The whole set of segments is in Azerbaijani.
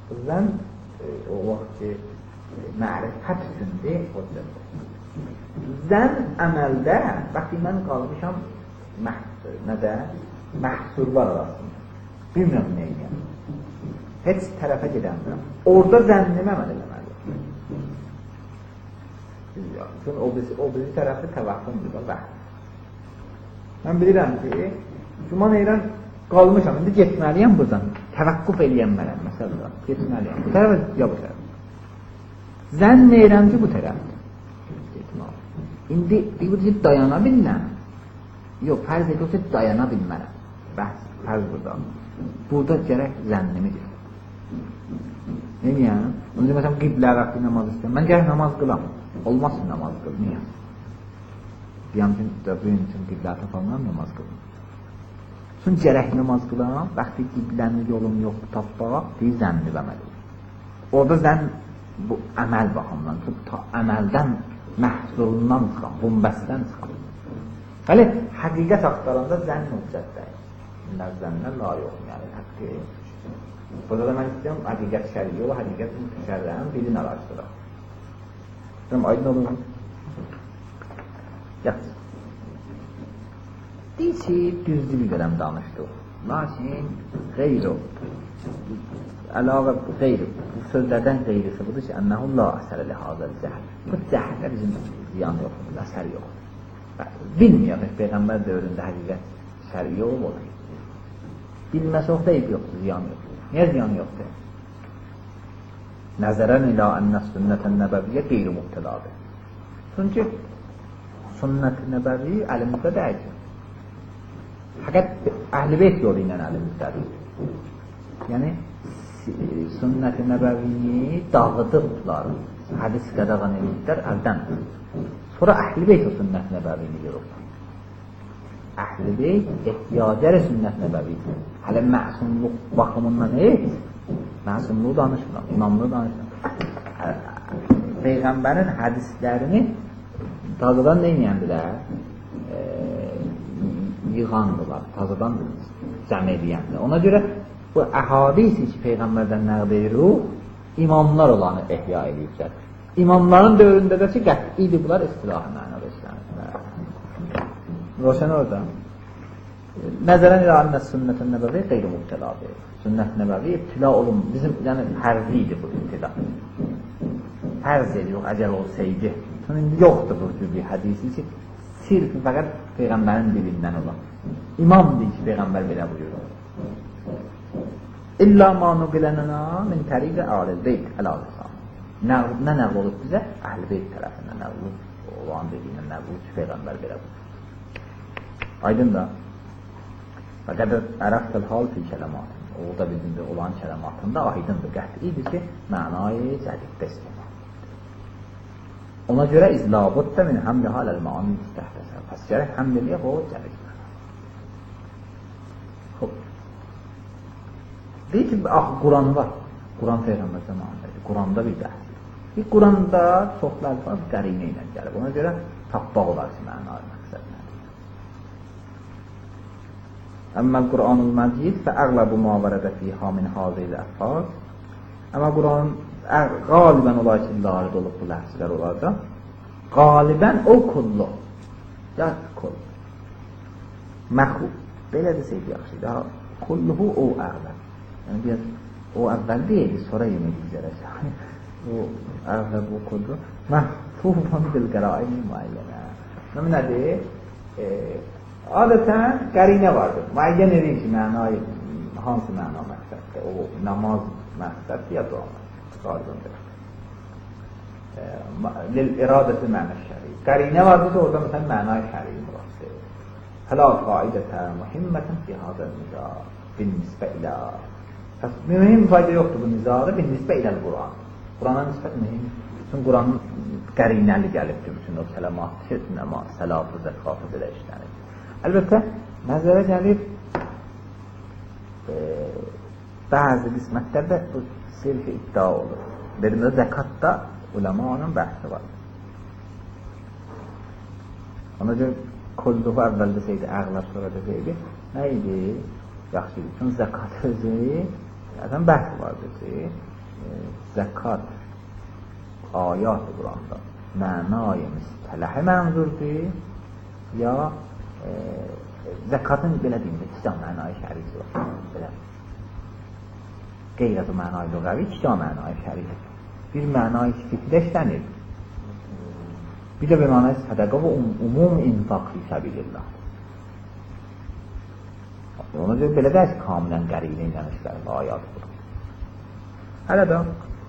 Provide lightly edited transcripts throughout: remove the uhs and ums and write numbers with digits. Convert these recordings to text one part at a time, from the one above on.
zən o vaxt ki, mərifət üçündür, o zən əməldə, bəxti mən qalmışam nədə? Məhsurlar arasında. Bilmirəm neyəm. Heç tərəfə gedəmirəm. Orada zənnimi əməl eləməliyəm. Çünki o bizi tərəfi təvəqqümdür, vəhd. Mən bilirəm ki, Cüman eylən qalmışam, indi getməliyəm buradan. Təvəqqüf eləyənməliyəm, məsələn, getməliyəm. Bu tərəf, ya bu tərəf. Zənn eyləm ki, bu tərəfdir. İndi bu deyib dayana bilməm. Yox, fərz ediyor ki, dayana bilmərəm. Bəhs, fərz burada. Burada gərək zənnimidir. Neyəm? Onun üçün, məsələn, qiblə vaxtı namaz istəyəm. Mən gərək namaz qılam. Olmazsa namaz qıl, niyə? Deyəm ki, bugün üçün qiblə tapamam, namaz qılam. Çünki gərək namaz qılam, vaxtı qiblənin yolum yox, tapbağa, deyir zənni əməli. Orada zənn bu əməl baxımdan, ta əməldən, məhzurundan çıxam, bombəsdən çıxam. Hələ, həqiqət axtaranda zənn hüccətdir. İnlər zənnə la yox, yəni həqqi. Burada da mən istəyəm, həqiqət şəriyi o, həqiqət şərrənin birini araşdıraq. Aydın olur mu? Yaxşı. Deyir ki, düzdür bir qədəm danışdıq. Lakin, qeyr o. Əlavə qeyr. Bu sözlərdən qeyrisi budur ki, ənəhu la əsərə lihazəl zəhər. Bu zəhərdə bizim ziyan yoxdur, əsər yoxdur. Bilmiyor ki, Peyğəmbər dövründə həqiqət şəriyi olmalı. Bilməsi yoxdur, eyb yoxdur, ziyan yoxdur. Niyə ziyan yoxdur? Nəzərən ilə ənə sünnətən nəbəviyyə qeyri muhtəladır. Çünki sünnət-i nəbəvi əlimizdə dəyəcək. Fəqət əhl-i beyt yolu ilə əlimizdə. Yəni, sünnət-i nəbəvini dağıdıqlar, hədis qədağan edildilər, əldən. Sonra əhl-i beyt o sünnət-i nəbəvini görür. Əhl-i beyt ehtiyacəri sünnət-i nəbəvidir. Hələ məsumluq baxımından heç, məsumluğu danışmıram, imamlığı danışmıram. Peyğəmbərin hədislərini tazadan neynəyəndilər? Yığandılar, tazadan cəm ediyəndilər. Ona görə bu əhadisi ki, Peyğəmbərdən nəqd edirik, imamlar olanı ehya ediblər. İmamların dövründə də ki, qətidir bunlar istilahı mənada işlənir. Roşən orada. Nəzərən ilə annə sünnət-i nəbəvi qeyri mübtəladır. Sünnət-i nəbəvi ibtila olun. Bizim, yəni, hərzlidir bu ibtila. Hərz ediyor, əcəl olsaydı. Çünki yoxdur bu cür bir hədisi ki, sirf fəqət Peyğəmbərin dilindən olan. İmam deyir ki, Peyğəmbər belə buyurur. İlla ma nuqilənəna min təriqə əlil beyt əl-əlisan. Nə nəql olub bizə? Əhl-i beyt tərəfindən nəql olub. Olan dediyindən nəql olub ki, Peyğəmbər belə buyurur. Aydın da. Fəqət ərəftəl hal fi kələmatın. O da bizim də olan kələmatında aydındır, qətidir ki, mənayı cədiddə istimal. Ona görə izlabudda min həmli haləl mani müstəhdəsə. Pəs gərək həmliliyə o cədid mənə. Xob. Deyir ki, Quran var. Quran Peyğəmbər zamanıdır. Quranda bir dəhdir. Bir Quranda çoxlu əlfaz qərinə ilə gəlib. Ona görə tapbaq olar ki, mənayı məqsəd nədir. Əmməl Quranul Məcid fəəğləbu ma vərədə fiyha min hazeyl əlfaz. Amma Quran qalibən olar ki, larid olub bu ləhsilər olardı. Qalibən o kullu. Ya kull. Məxub. Belə desəydi yaxşıydı. Kulluhu o əğləb. Yəni, biraz o əvvəl deyildi, sonra yemək üzərəcək. O əğləb o kullu. Məhfufun bil qəraini müəyyənə. Nədir? Adətən qərinə vardır. Müəyyən edir ki, mənayı, hansı məna məqsəddir? O namaz məqsəddir ya dua məqsəddir. Lil-iradəti mənə şəri. Qərinə vardır ki, orada məsələn mənayı şəri mürasdir. Hələ qaidətə mühimmətən fi hazır nizar bin nisbə ilə. Mühim fayda yoxdur bu nizarı bin nisbə iləl Quran. Qurana nisbət mühim. Çünki Quranın qərinəli gəlibdir. Bütün o sələmat, namaz, səlatı, zəkatı belə işlənir. Əlbəttə, nəzərə gəlir bəzi qismətlərdə bu sirf-i iddia olur. Birində zəkatda uləmanın bəhsi var. Ona görə kulluğu əvvəl desəydi, əğləb sonra desəydi, nə idi? Yaxşı idi. Çünki zəkat özü Zaten bəhs vardır ki, zəkat ayat-ı Quranda mənay-ı müstələh mənzurdur, ya zəkatın belə deyim ki, 2 mənay şərisi var. Belə. Qeyrət-i mənay lüğəvi 2 mənay şərisi. Bir mənay fikirdə işlənir. Bir də bir mənay sədəqə və umum infaq fi səbilillah. Ona görə belə də kamilən qəriblə inanışlar və ayat budur. Hələ də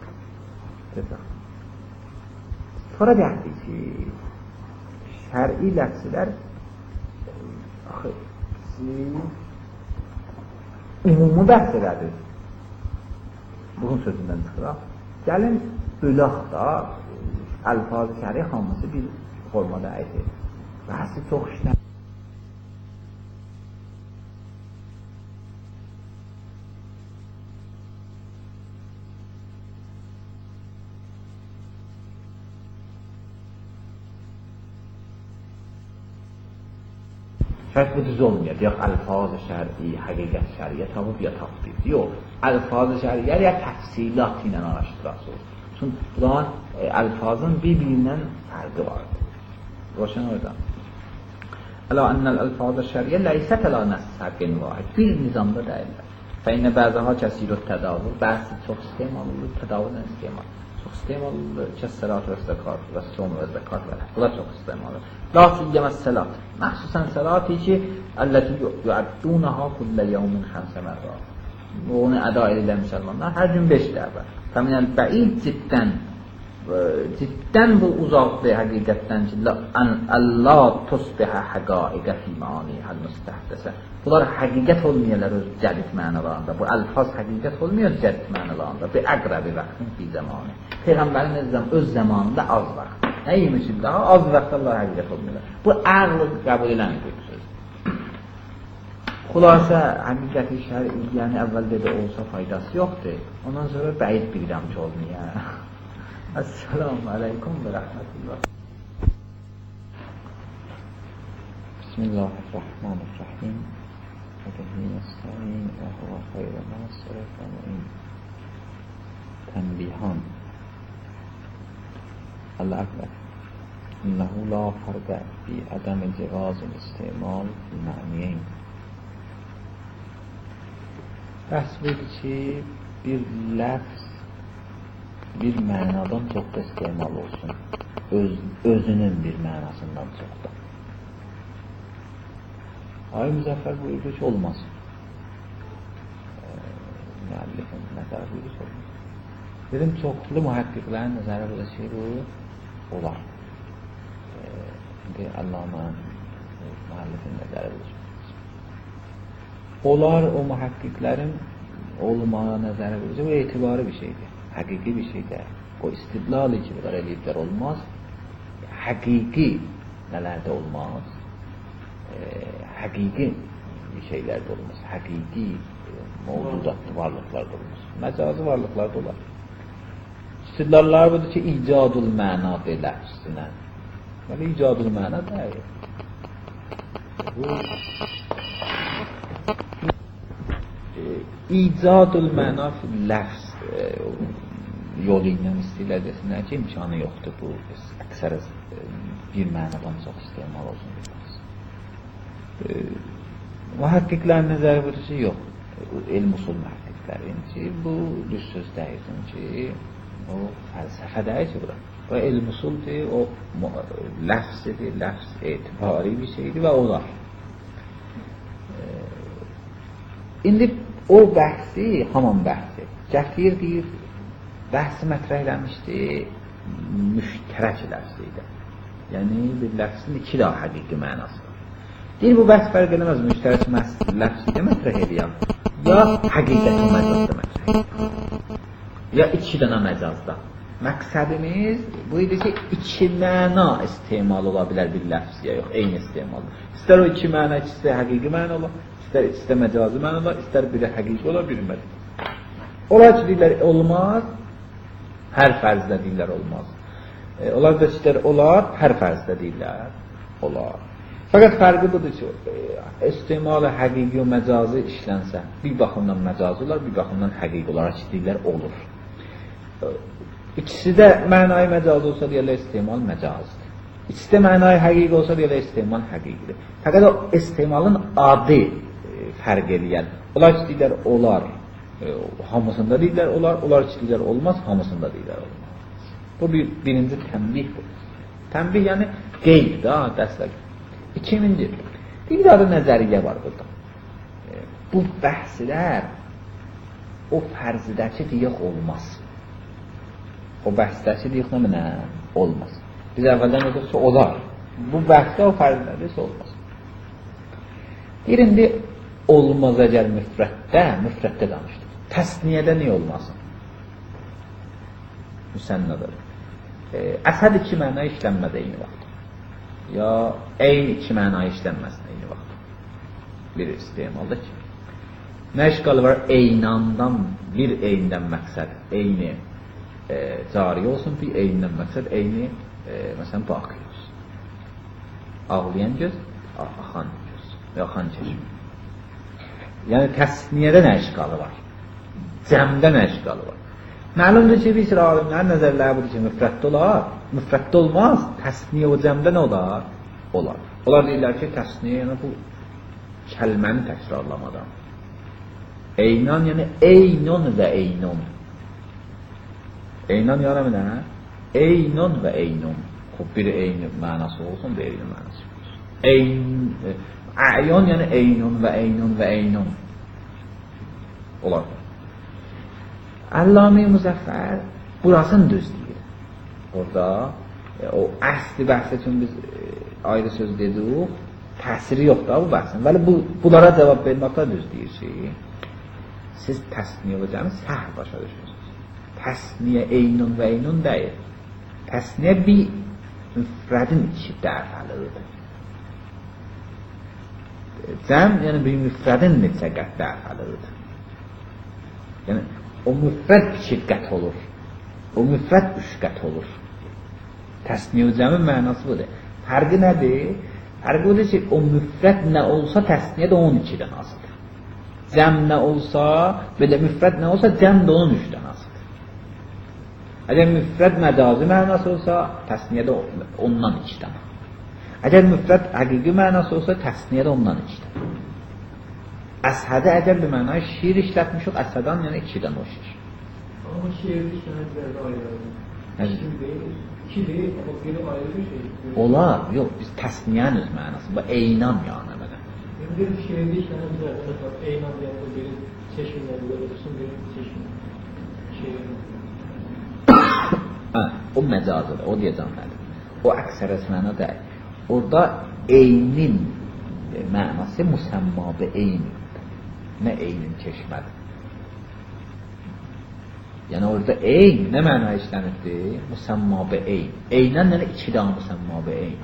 sonra deyək ki, şər'i ləfsilər umumu bəhs elədir. Bunun sözündən çıxıraq. Gəlin, bölaq da əlfaz-ı şəri hamısı bir formada ədir. Bəhsi çox işləm. Şərt bu düz olmuyor. Yox, əlfaz-ı şəri, həqiqət şəriyə tapıb ya tapdıq. Yox, əlfaz-ı şəriyə ya təfsilat ilə araşdırasınız. Çünki bunların əlfazın bir-birindən fərqi vardır. Roşan orada. Əla ennəl əlfaz-ı şəriyə ləyisət əla nəs-səqin vahid. Bir nizamda deyirlər. Fəinə bəzəha kəsirut tədavül. Bəzi çox istemal olur, tədavülən istemal. Çox istemal olur, kəssəlat və zəkat və son və zəkat və bunlar çox istemal olur. Lakin yeməz səlat. Məxsusən səlati ki, əlləti yuəddunəha kullə yevmin 5 mərra. Onu əda edirlər müsəlmanlar. Hər gün 5 dəfə. Fəminəl bəid ciddən bu uzaqdır həqiqətdən ki, Allah tusbihə həqaiqə fîmani həl-müstəhdəsə. Bunlar həqiqət olmayanlar öz cədid mənalarında. Bu əlfaz həqiqət olmuyor cədid mənalarında. Bir əqrəbi vaxtın fi zamanı. Peyğəmbərin öz zamanında az vaxt. Nəyim üçün daha az vaxt Allah həqiqət olmuyorlar. Bu əql qəbul eləmir. Xülasə, həqiqəti şəriyyəni əvvəldə də olsa faydası yoxdur. Ondan sonra bəid bilirəm ki, olmuyor. Esselamu aleykum və rəhmətullah. Bismillahirrahmanirrahim. Və bihi nəstəin və huvə xeyrə nəsrə və mü'in. Tənbihan. Əl-əqvəl. İnnəhu la fərqə bi ədəm-i cevazil istimal fi məniyin. Bəhs budur ki, bir ləfz bir mənadan çox da istemal olsun. Özünün bir mənasından çox da. Ay Müzəffər buyurdu ki, olmaz. Müəllifin nəzərə buyurdu ki, olmaz. Dedim, çoxlu mühəqqqiqlərin nəzərə buyurdu ki, bu olar. İndi Allah'ın müəllifin nəzərə buyurdu. Olar o mühəqqqiqlərin olmağa nəzərə buyurdu. Bu etibarı bir şeydir. Həqiqi bir şeydir. O istidlal-i ki, qədər eləyiblər olmaz. Həqiqi nələrdə olmaz? Həqiqi şeylərdə olmaz. Həqiqi mevcudatlı varlıqlarda olmaz. Məcazi varlıqlarda olar. İstidlallar budur ki, icadul məna belə üstünə. Yəni, icadul məna deyil. Bu icadul məna ləfz yolu ilə istəyirlər desinlər ki, imkanı yoxdur bu, əksər bir mənadan çox istemal olsun. Mühəqqqiqlərin nəzəri budur ki, yox, elm-usul mühəqqqiqlərin ki, bu düz söz deyilsin ki, o fəlsəfə deyil ki, bura. O elm-usuldur, o ləfzidir, ləfz etibari bir şeydir və olar. İndi o bəhsi, haman bəhsi, gətir deyir, bəhsi mətrəhləmişdir, müştərək ləfziydi. Yəni, bir ləfzin 2 daha həqiqi mənası var. Deyir, bu bəhs fərq eləməz, müştərək ləfziydə mətrəh edirəm, ya həqiqəti məcazda mətrəh edirəm, ya 2 dənə məcazda. Məqsədimiz bu idi ki, 2 məna istemal ola bilər bir ləfziyə, yox, eyni istemal. İstər o 2 məna, ikisi həqiqi məna ola, istər məcazi məna ola, istər biri həqiqi ola, biri məcazi. Olar ki, deyirlər, olmaz, hər fərzdə deyirlər, olmaz. Olar da ki, deyirlər, olar, hər fərzdə deyirlər, olar. Fəqət fərqi budur ki, istimalı həqiqi və məcazi işlənsə, bir baxımdan məcazi olar, bir baxımdan həqiqi olar, açıqlıqlar olur. İkisi də mənayı məcazi olsa deyərlər istimal məcazdır. İkisi də mənayı həqiqi olsa deyərlər istimal həqiqidir. Fəqət o istimalın adı fərq edir. Onlar içdiklər olar, hamısında deyirlər olar, onlar içdiklər olmaz, hamısında deyirlər olmaz. Bu birinci tənbih bu. Tənbih yəni qeyd da, dəstək. İkinci, bir adı nəzəriyyə var burada. Bu bəhslər o fərzidəki deyək olmaz. O bəhsdəki deyək nə olmaz. Biz əvvəldən dedik ki, olar. Bu bəhsdə o fərzidəki olmaz. Birində olmaz əgər müfrətdə danışdır. Təsniyədə niyə olmasın? Müsənnədir. Əsəd iki məna işlənmədə eyni vaxt. Ya eyni iki məna işlənməsin eyni vaxt. Bir istimalda ki. Nə işqalı var? Eynandan, bir eyndən məqsəd eyni cari olsun, bir eynindən məqsəd eyni məsələn baqi olsun. Ağlayan göz, axan göz və axan çeşmə. Yəni təsniyədə nə işqalı var? Cəmdə nə işqalı var? Məlumdur ki, bir sıra alimlərin nəzərləri budur ki, müfrətdə olar, müfrətdə olmaz, təsniyə o cəmdə nə olar? Olar. Onlar deyirlər ki, təsniyə yəni bu kəlməni təkrarlamadan. Eynan yəni eynon və eynon. Eynan yəni nə? Eynon və eynon. Bir eyni mənası olsun, bir eyni mənası olsun. A'yon yəni eynon və eynon və eynon. Olar. Əllam-i Müzəffər burasını düz deyir. Orada o əsli bəhs üçün biz ayrı söz dedik, təsiri yoxdur bu bəhsin. Vəli bunlara cavab verməkdə düz deyir ki, siz təsniyə və cəmi səhv başa düşürsünüz. Təsniyə eynon və eynon deyil. Təsniyə bir müfrədin iki dəfəlidir. Cəm yəni bir müfrədin neçə qət dəfəlidir. Yəni o müfrəd iki qət olur. O müfrəd üç qət olur. Təsniyə və cəmin mənası budur. Fərqi nədir? Fərqi budur ki, o müfrəd nə olsa təsniyə də 12-dən asıdır. Cəm nə olsa, belə müfrəd nə olsa, cəm də onun 3-dən asıdır. Əgər müfrəd məcazi mənası olsa, təsniyə də ondan 2-dən. Əgər müfrəd həqiqi mənası olsa, təsniyə də ondan 2-dən. Əshədə əgər bir mənayı şiir işlətmişik, əshədən yəni 2-dən o şiir. Ama şiirli işlənətlərdə ayrılır. İki deyil, ama biri ayrı bir şey. Olar, yox, biz təsniyən öz mənası, bu eynan yəni mənə. Bir şiirli işlənətlərdə eynan deyəndə biri çeşminləri görürsün, biri çeşmin. O məcazıdır, o deyəcəm mənim. O əksərəs məna deyil. Orada eynin mənası müsəmmabı eyni. Nə eynin çeşmədir. Yəni orada eyn nə məna işlənibdir? Müsəmmabı eyn. Eynən nə iki daha müsəmmabı eyn.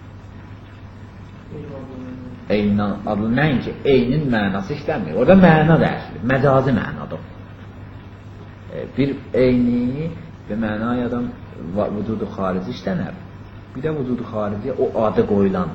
Eynan adlı nəinki eynin mənası işlənmir. Orada məna dəyişilir. Məcazi mənadır. Bir eyni və mənaya adam vücudu xarici işlənər. Bir də vücudu xarici o adı qoyulan.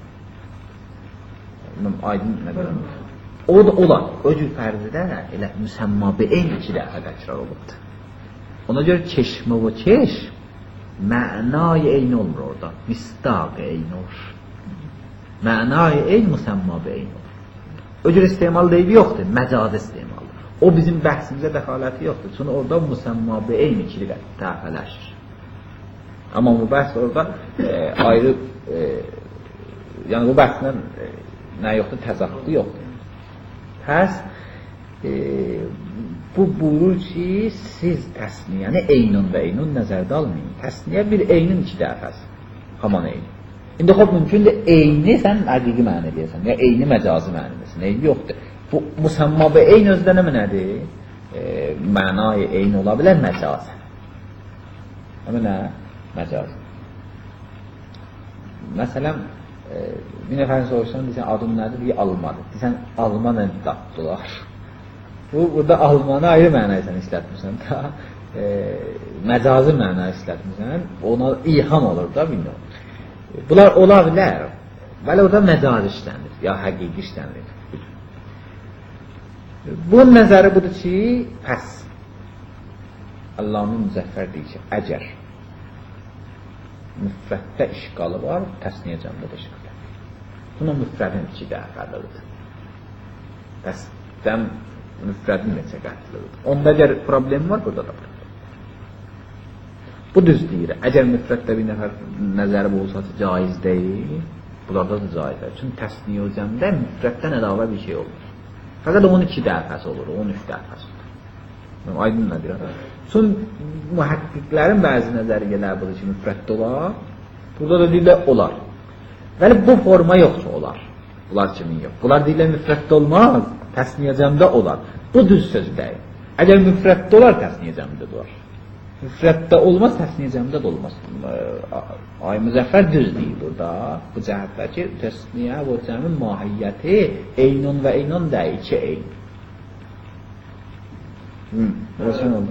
Aydın nə görəm? O da olar. O cür fərzidə elə müsəmmabı eyni iki dəfə təkrar olubdur. Ona görə çeşmə və çeşm mənayı eyni olmur orada. Misdaq eyni olur. Mənayı eyni müsəmmabı eyni olur. O cür istimal deyil yoxdur. Məcaz istimal. O bizim bəhsimizə dəxaləti yoxdur. Çünki orada müsəmmabı eyni iki dəfələşir. Amma bu bəhs orada ayrı yəni bu bəhslə nə yoxdur? Təzahürü yoxdur. Pəs bu buyurur ki, siz təsniyəni eynun və eynun nəzərdə almayın. Təsniyə bir eynin iki dəfəsi. Haman eyni. İndi xob mümkündür, eyni sən həqiqi mənə deyəsən, ya eyni məcazi mənə deyəsən, eyni yoxdur. Bu müsəmmabı eyni özdə nə nədir? Mənayı eyni ola bilər məcazi. Amma nə? Məcazi. Məsələn, bir nəfərin soruşsan, deyəsən, adım nədir? Deyir, almadır. Deyəsən, alma nə tapdılar? Burada almanı ayrı mənayı sən işlətmirsən da, məcazi mənayı işlətmirsən, ona ilham olur da, bilmiyorum. Bunlar ola bilər, Vəli o da məcaz işlənir, ya həqiqi işlənir. Bu nəzəri budur ki, pəs Allah'ın müzəffər deyir ki, əgər müfrəddə işqalı var, təsniyə cəmdə də işqalı. Buna müfrədin 2 dəfəlidir. Təsdən müfrədin neçə qətlidir. Onda əgər problem var, burada da problem. Bu düz deyir. Əgər müfrəddə bir nəfər nəzəri olsa caiz deyil, bunlarda da caiz deyil. Çünki təsniyə cəmdə müfrəddən əlavə bir şey olur. Fəqət 12 dəfəsi olur, 13 dəfəsi olur. Aydın nədir? Son mühəqqqiqlərin bəzi nəzəriyyələr budur ki, müfrəddə olar. Burada da deyirlər, olar. Vəli bu forma yoxsa olar. Bunlar kimin yox. Bunlar deyirlər, müfrəddə olmaz, təsniyə cəmdə olar. Bu düz söz deyil. Əgər müfrəddə olar, təsniyə cəmdə də olar. Müfrəddə olmaz, təsniyə cəmdə də olmaz. Ay Müzəffər düz deyil burada. Bu cəhətdə ki, təsniyə və cəmin mahiyyəti eynun və eynun deyil, 2 eyn. Roşan oldu.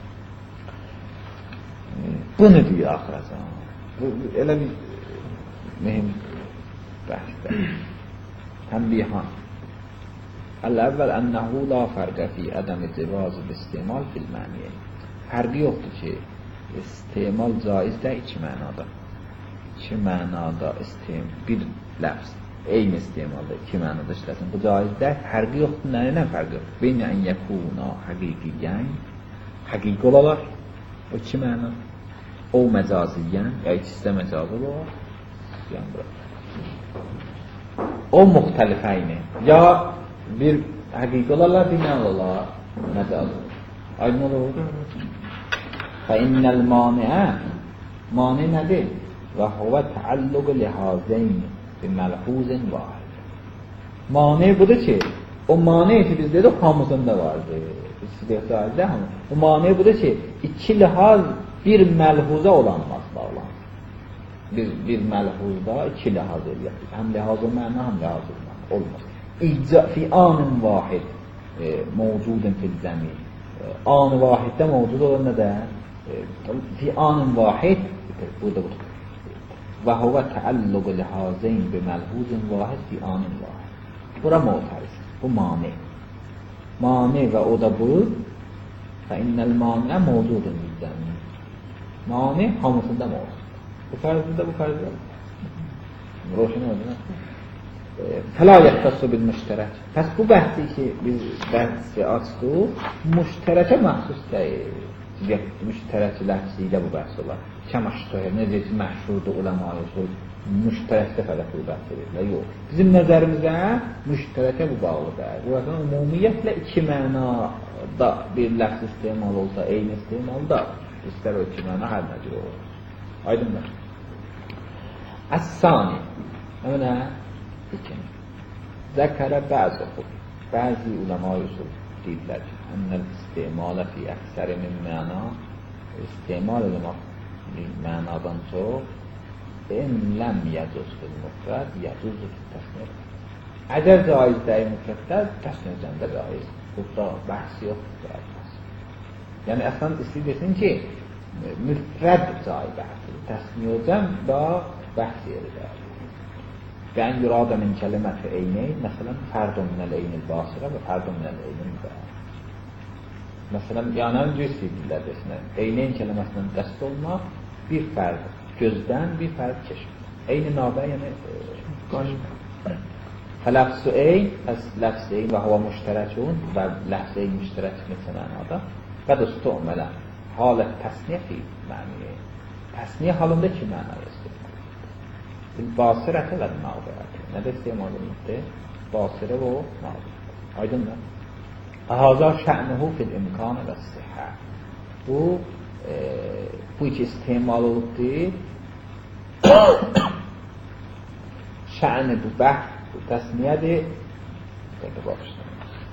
Bunu deyir axıracan. Bu elə bir mühim bəhsdə. Tənbihan. Əl-əvvəl ənəhu la fərqə fi ədəmi civazı istimal fil məniyyə. Fərqi yoxdur ki, istimal caizdə 2 mənada. 2 mənada bir ləfz, eyni istimalda 2 mənada işləsin. Bu caizdə fərqi yoxdur. Nə fərqi yoxdur? Beynə ən yəkuna həqiqiyyən, həqiqi olalar o 2 məna. O məcaziyyən, ya ikisi də məcazı olar. O müxtəlifəyni. Ya bir həqiqi olarlar, bir nə olarlar? Məcazı. Aydın olur. فَإِنَّ الْمَانِعَ Mani nədir? وَهُوَ تَعَلُّقُ لِهَازَيْنِ بِمَلْحُوزٍ وَاحِدٍ Mani budur ki, o mani ki biz dedik hamısında vardır. O mani budur ki, 2 lihaz bir məlhuza olanmaz bağlanır. Bir məlhuzda 2 lihaz eləyək. Həm lihaz-ı məna, həm lihaz-ı məna. Olmaz. Fi anın vahid mevcudun fil zəmin. An-ı vahiddə mevcud olan nədə? Fi anın vahid burada budur. Və huvə təalluqu lihazeyn bi məlhuzun vahid fi anın vahid. Bura muhtariz. Bu mani. Mani və o da bu. Fə innəl maniə mevcudun fil zəmin. Mani hamısında mevcud. Bu fərzdə bu fərzdə. Roşun oldu. Fəla yəxtəssu bil müştərək. Pəs bu bəhsi ki, biz bəhsi açdıq, müştərəkə məxsus deyil. Müştərək ləfziylə bu bəhs olar. Kəməştəhər, necə ki, məşhurdur, uləma-i usul, müştərəkdə fələk bu bəhs edirlər. Yox. Bizim nəzərimizdə müştərəkə bu bağlıdır. Buradan ümumiyyətlə 2 mənada bir ləfz istimal olsa, eyni istimalda, istər o 2 məna hər nəcür olur. Aydınlar. Əs-sani. Önə İkinci. Zəkərə bəzi uləma-i usul deyirlər ki, ənəl istimalə fi əksəri min məna istimal eləmək mənadan çox ən ləm yəcuz fil müfrəd yəcuz fil təsniyə. Əgər caiz deyil müfrəddə, təsniyə cəmdə caiz. Burada bəhs yoxdur. Yəni, əslən istəyir desin ki, müfrəd caiz bəhsdir. Təsniyə cəmdə bəhs yeridir. Bən yurada min kəliməti eyneyn, məsələn, fərdun minəl eynil basirə və fərdun minəl eynil müqərrə. Məsələn, yəni öncə istəyirlər desinə, eyneyn kəliməsindən qəsd olmaq, bir fərd gözdən, bir fərd keşfdən. Eyni nabə, yəni qarşı. Fələfs-ü eyn, ləfs-ü eyn və hava müştərəkun və ləfs-ü eyn müştərək neçə mənada və dostu ömələ halət təsniyə fi məniyə. Təsniyə halında 2 mənaya istəyir. Basirətə və nabəyətə. Nədə istimal olunubdur? Basirə və o nabəyətə. Aydınlar. Əhazar şə'nuhu fil imkanı və sihə. Bu iki istimal olubdur. Şə'ni bu bəhd, bu təsniyədir. Dəqə baxışdır.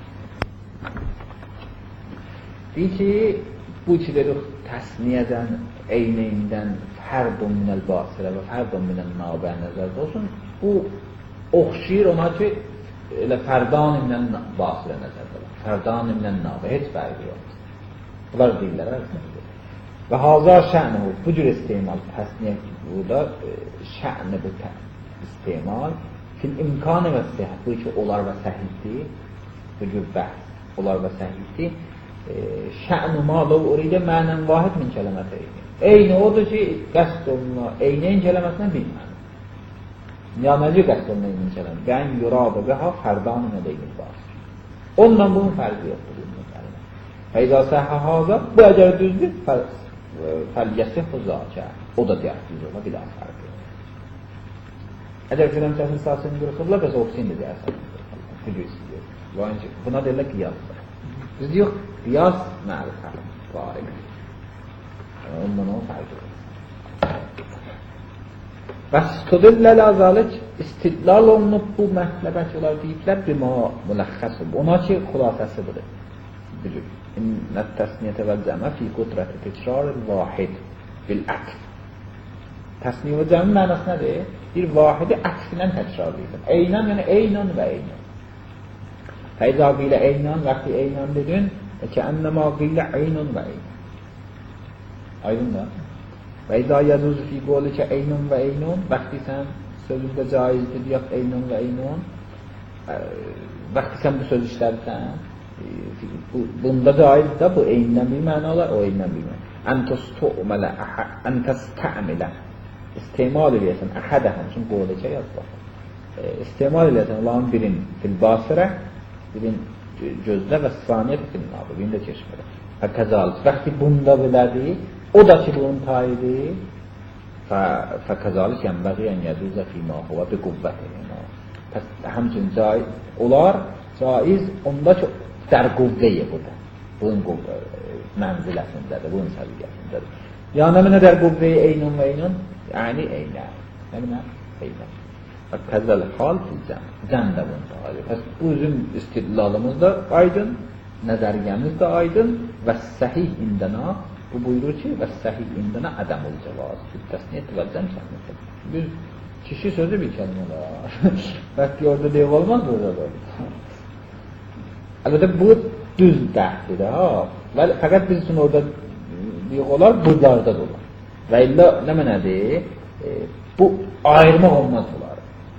Deyir ki, bu iki dedik təsniyədən, eyneyindən, fərdun minəl basirə və fərdun minəl nabəyə nəzərdə olsun. Bu, oxşayır ona ki, elə fərdan minəl basirə nəzərdə olsun. Fərdan minəl nabəyə, heç fərqi yoxdur. Bunlar deyirlər, ərsəndir. Və hazar şə'nuhu, bu cür istimal təsniyə burada, şə'ni bu istemal fil imkanı və səhih, bu ki olar və səhihdir, bu cübbət olar və səhihdir. Şə'nu ma lav uridə mənən vahid min kələmətəyni. Eyni odur ki, qəsd olunma, eyneyn kələməsinə bir mənim. Ya necə qəsd olunma eyneyn kələmə? Bən yuradı bəha fərdanı nədəyini basır. Ondan bunun fərqi yoxdur. Fəyza səhə hazır, bu əgər düzdür, fəliyyəsi huzakə. O da deyək düz ola, bir daha fərqi. Əgər filan kəsin sahəsini qırıqırlar, bəs oxusin də deyərsən. Gücü istəyir. Buna deyirlər qiyasdır. Biz yox, qiyas mərifə varig. Ondan o fərqi olur. Bəs tudilləl azalik istidlal olunub bu mətləbət olar deyiblər, bima müləxəs olub. Ona ki, xülasəsidir. Bilir. İnnət təsniyyətə və cəmə fi qudrəti təkrar-ı vahid bil-əkf. Təsniyyət və cəmin mənası nədir? Bir vahidi əksinən təkrarlayır. Eynən, yəni eynən və eynən. Fəyza qilə eynən, vəqti eynən dedin, ki ennəma qilə eynən və eynən. Aydın da? Fəyza yəzuzu fi qolu ki eynən və eynən, vəqti sən sözündə caizdir, yox eynən və eynən, vəqti sən bu söz işlərsən, bunda caiz də bu eyndən bir mənalar, o eyndən bir mənalar. Əntəstəmilə istemal eləyəsən, əhədə həmçin qoləcə yaz bax. İstemal eləyəsən, Allahın birin fil-basirə, birin gözlə və saniyyət fil-nabı, birin də keçmədə. Fəkəzalıq, vəqti bunda belədir, o da ki bunun tayidi, fəkəzalıq yənbəği ən yəduzə fîmâ huvə bi quvvət eləyənə. Pəs həmçin caiz olar, caiz onda ki dər quvvəyə budur. Bunun mənziləsindədir, bunun səviyyəsindədir. Yəni nə dər quvvəyə eynun və eynun? Yəni eynən. Nə bilməm? Eynən. Kəzzəl hal fil-cəm. Cəm də bunun təhəli. Pəs bu üzüm istidlalımız da aydın, nəzəriyyəmiz də aydın və səhih indənə, bu buyurur ki, və səhih indənə ədəmul cəvaz. Təsniyyət və cəm səhnədir. Bir kişi sözü bir kəlmə var. Bəlkə orada deyək olmaz burada da. Əlbəttə bu düz dəhdir ha. Fəqət biz üçün orada deyək olar, buralarda da olur. Və illa nə mənədir? Bu ayırmaq olmaz olar.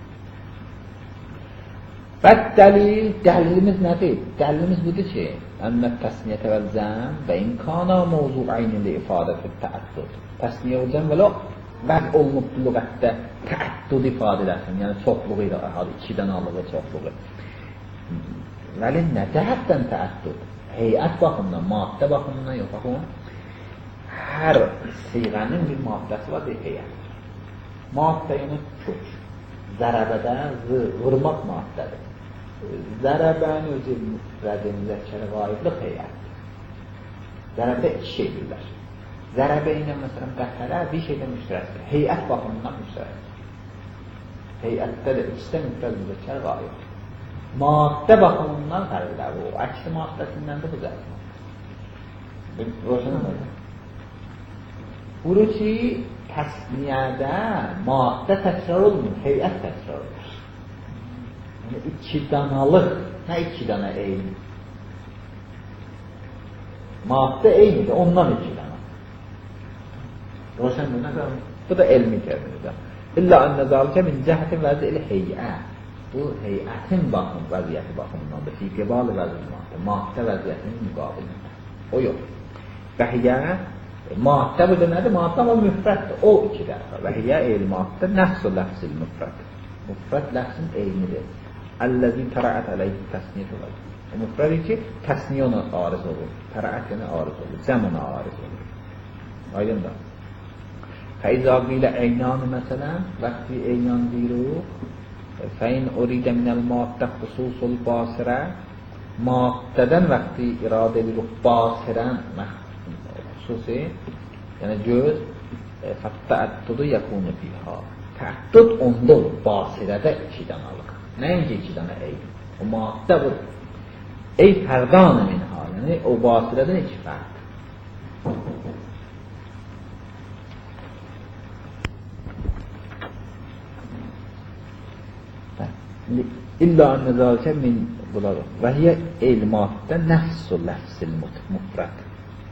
Və dəlilimiz nədir? Dəlilimiz budur ki, ənnət təsniyyətə və zəm və imkana mavzu aynili ifadəti təəddüd. Təsniyyə və zəm və la vəq olunub lüğətdə təəddüd ifadə edəsin. Yəni çoxluğu ilə, ikidən alığı çoxluğu. Vəli nə cəhətdən təəddüd? Heyət baxımdan, maddə baxımdan yox. Baxın, hər siğənin bir maddəsi var, bir heyət. Maddə yəni kök. Zərəbədə vurmaq maddədir. Zərəbənin özü müfrədi müzəkkəri qayıblıq heyətdir. Zərəbədə iki şey birlər. Zərəbə ilə məsələn qətərə bir şeydə müştərəkdir. Heyət baxımından müştərəkdir. Heyətdə də ikisdə müfrəd müzəkkəri qayıbdır. Maddə baxımından fərqlər bu. Əksi maddəsindən də bu zərəbə. Roşun olmadı. Buru ki, təsniyyədə maddə təkrar olmur, heyət təkrar olmur. Yəni, iki danalıq, nə iki dana eyni? Maddə eynidir, ondan iki dana. Roşun olmadı. Bu da elmi terminidir. İlla ən-nəzarikə min cəhətin vəzi-il heyət. Bu, heyətin vəziyyəti baxımındandır. Fiqəbalı vəziyyəti, maddə vəziyyətinin müqabilində. O yox. Vəhiyyə, maddə bu demədir, maddə o müfrətdir, o iki dəfə. Vəhiyyə eyl-maddə, nəfs-ü ləfs-il müfrət. Müfrət ləfsin eynidir. Əlləzi tərəət əleyhi təsniyyət olur. O müfrədir ki, təsniyə ona arız olur. Tərəət yəni arız olur, cəm ona arız olur. Aydın da. Fəizə qilə eynanı məsələn, vəqti eynan deyirik, fəin uridə minəl maddə xüsusul basirə, maddədən vəqti iradə edirik basirən xüsusi, yəni göz, fəttəəddüdü yəkunu fiha. Təəddüd onda olur, basirədə iki dənalıq. Nəinki iki dənə eyni? O maddə budur. Ey fərdanı minha, yəni o basirədən iki fərd. İlla ən-nəzarikə min bularıq. Və hiyə eyl-maddə nəfs-ü ləfs-il müfrət.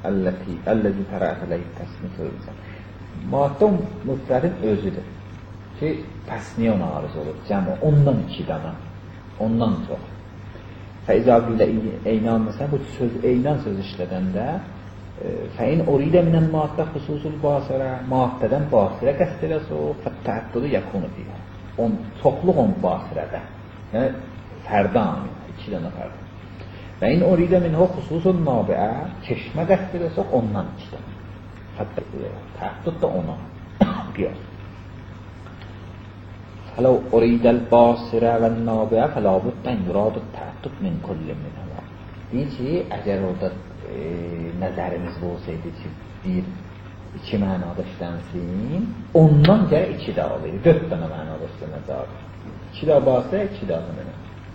Əlləzi tərəət əleyhi təsniyyət olursan. Maddə müfrədin özüdür. ki, təsniyə ona arız olur, cəmi, ondan 2 dana, ondan çox. Fəizab ilə eynan məsələn, bu söz, eynan söz işlədəndə, fəin oridə minən maddə xüsusul basirə, maddədən basirə qəst eləsə o, fəttəhəddudu yəkunu fiyə. Çoxluq on basirədə, yəni fərdan, 2 dana fərdan. Fəin oridə minə xüsusul nabiə, çeşmə qəst eləsə ondan 2 dana. Fəttəhəddud da ona qiyas. فلو أريد الباصر والنابع فلا بد أن يراد التعدد من كل منهما. Deyir ki, əgər orada nəzərimiz olsaydı ki, iki mənada işlənsin, ondan gərək 2 də alır, 4 dənə mənada işlənəcək. 2 də basirə, 2 də mənə.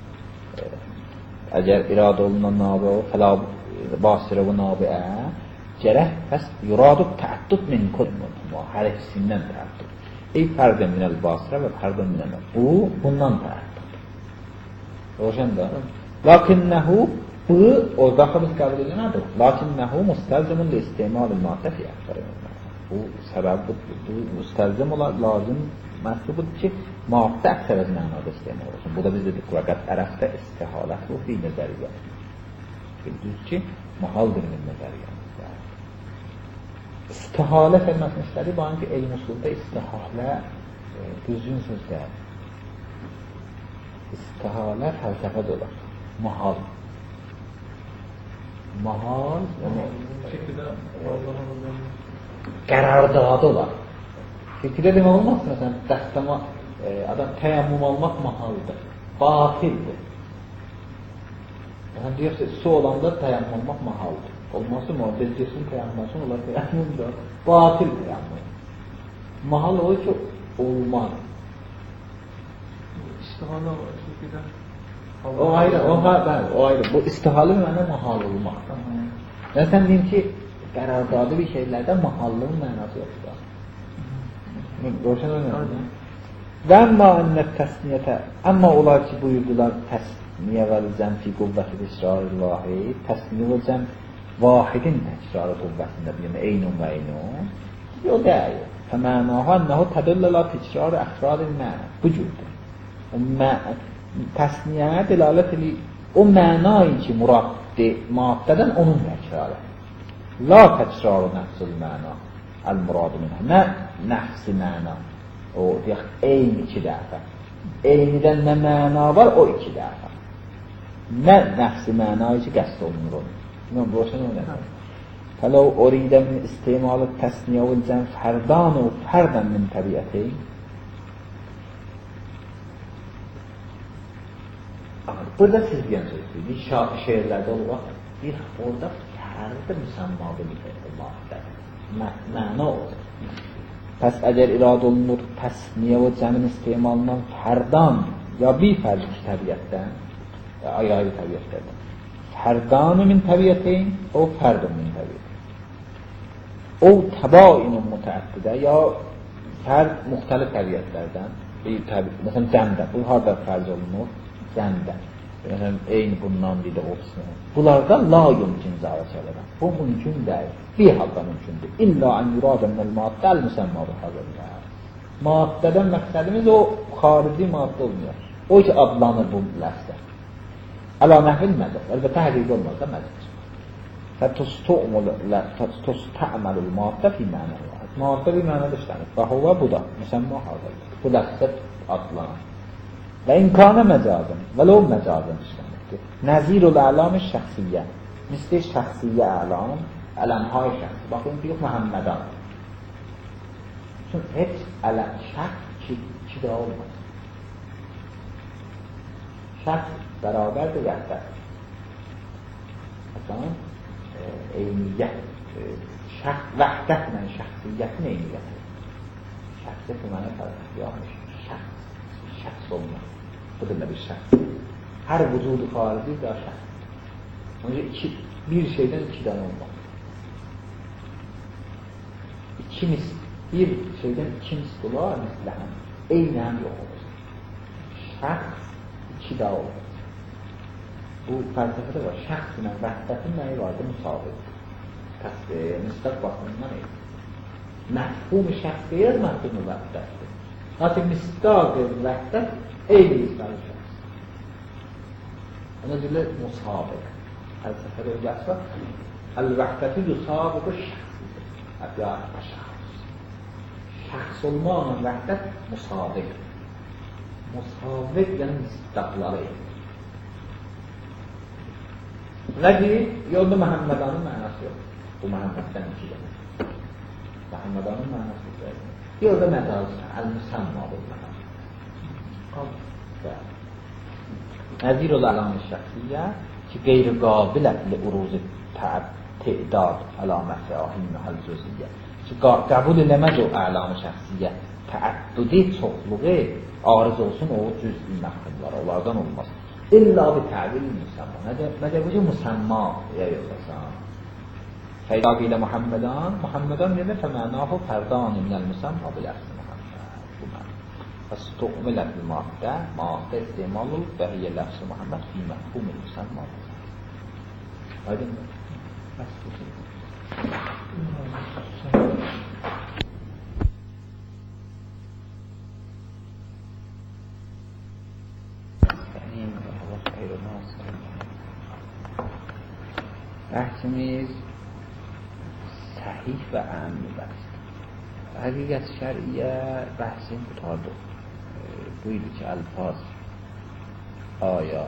Əgər iradə olunan nabiə, fəla basirə və nabiə, gərək pəs yurad التعدد من كل منهما. Hər ikisindən təəddüd. Ey fərdən minəl basirə və fərdən minəl. Bu, bundan təəddüd. Roşəndir. Lakinnəhu, bu, o baxı biz qəbul edilmədir. Lakinnəhu müstəlzəmun li istimalil maddə fi əxtəri. Bu, səbəb budur. Bu, müstəlzəm olar, lazım, məhsubudur ki, maddə əksər az mənada istimal olsun. Bu da biz dedik, vəqət ərəfdə istihalət bu, fi nəzəriyyət. Bildiriz ki, mahaldır min nəzəriyyət. İstihalə kəlməsini işlədi, bu hangi elm usulda istihalə düzgün söz deyil. İstihalə fəlsəfədə olar. Mahal. Mahal, qərardadı olar. Fikirdə demək olmaz ki, məsələn, dəstəma, adam təyammüm almaq mahaldır. Batildir. Yəni, deyək ki, su olanda təyammüm almaq mahaldır. Olması müəddilcəsin təyammüsün olar təyammümdür. Batil təyammüm. Mahal o ki, olmaz. İstihalə var. O ayrı, o ayrı. Bu istihalə mənə mahal olmaq. Yəni, sən deyim ki, qərardadı bir şeylərdə mahallığın mənası yoxdur. Görüşən öyrəndir. Və əmmə ennət təsniyyətə, əmmə olar ki, buyurdular təsniyə və cəm fi quvvəti israrı vahid, təsniyə və cəm vahidin təkrarı quvvəsində yəni eynun və eynun yox deyil. Fəmənaha ənəhu tədəllələ təkrarı əxradin mənə bu cürdür. Təsniyəyə dilalət edir o mənayı ki muraddir maddədən onun təkrarı. La təkrarı nəfsul məna əl-muradu minə. Nə nəfsi məna o deyək eyni 2 dəfə. Eynidən nə məna var o 2 dəfə. Nə nəfsi mənayı ki qəsd olunur onun. Bilmem, roşan öyrənir. Fələv oridə min istimalı təsniyə və cəm fərdan və fərdən min təbiyyəti. Burada siz deyən sözdür. Bir şeirlərdə olur, bir orada fərdə müsəmmadı maddə. Məna olur. Pəs əgər iradə olunur təsniyə və cəmin istimalından fərdan ya bir fərdi təbiyyətdən, ayrı təbiyyətlərdən. Fərdanı min təbiyyətin, o fərdun min təbiyyətin. O təbainun mütəəddidə, ya fərd müxtəlif təbiyyətlərdən, məsələn, cəmdə, bu harada fərz olunur? Cəmdə. Məsələn, eyni bundan bir də olsun. Bunlarda la yumkin zara çələdən. Bu mümkün deyil. Bir halda mümkündür. İlla ən yuradənnəl maddəl müsəmmadı hazırlar. Maddədən məqsədimiz o xarici maddə olmuyor. O ki adlanır bu ləfsə. Əla nəhvil məzəf, əlbəttə həqiqi olmaz da məzəf. Fətustə'məlul maddə fi mənə var. Maddə bir mənədə işlənir. Və hova bu da, müsəmmə hazırdır. Bu ləfsə adlanır. Və imkanə məcazın, vələ o məcazın işlənirdir. Nəzirul əlam-ı şəxsiyyə. Misli şəxsiyyə əlam, ələmhay şəxsi. Baxın, yox Məhəmmədən. Çünki heç şəxs ki də olmaz. Şəxs bərabərdir vəhdət. Məsələn, eyniyyət, vəhdətlə şəxsiyyətin eyniyyəti. Şəxsiyyət mənə tərəf yanlış. Şəxs olmaz. Bu da bir şəxs. Hər vücudu xarici də şəxs. Onun üçün bir şeydən 2 dənə olmaz. Bir şeydən 2 misl olar, misləhəm. Eynən yox olur. Şəxs 2 daha olur. Bu fəlsəfədə var. Şəxs ilə vəhdətin nəyi vardır? Müsabiq. Müstəq baxımından eyni. Məhfum-ı şəxs deyir, məhfum-ı vəhdətdir. Lakin misdaq vəhdət eyni misdaq şəxs. Ona deyirlər musabiq. Fəlsəfədə öyrətsə, əl-vəhdəti yusabiqu şəxsidir. Əbiyat şəxs. Şəxs olmaqla vəhdət musabiq. Musabiq yəni misdaqları eyni. Və deyir, yolda Məhəmmədanın mənası yox. Bu Məhəmməddən iki demək. Məhəmmədanın mənası yox. Yolda məcazı, əl-müsəmma bu Məhəmməd. Nəzir ol əlam-ı şəxsiyyə ki, qeyri-qabilət li-uruzi tə'dad əlaməti ahimə həl-cüziyyə ki, qəbul eləməz o əlam-ı şəxsiyyə təəddüdi çoxluğu arız olsun, o cüz-i məxtumlar, onlardan olmaz. İlla bir təbil müsəmma. Nədir bu ki, müsəmma yoxlasan. Fəyda qilə Muhammedan deyəndə fəmənahu fərdani minəl müsəmma biləxsi Muhammed. Bu mən. Fəstuqmilət maddə istimal olub və hiyyə ləfsi Muhammed fi məhfumil müsəmma. Aydın mı? Bəhsimiz səhih və əmli bəhsdir. Həqiqət şəriyyə bəhsin qutardıq. Buydu ki, əlfaz aya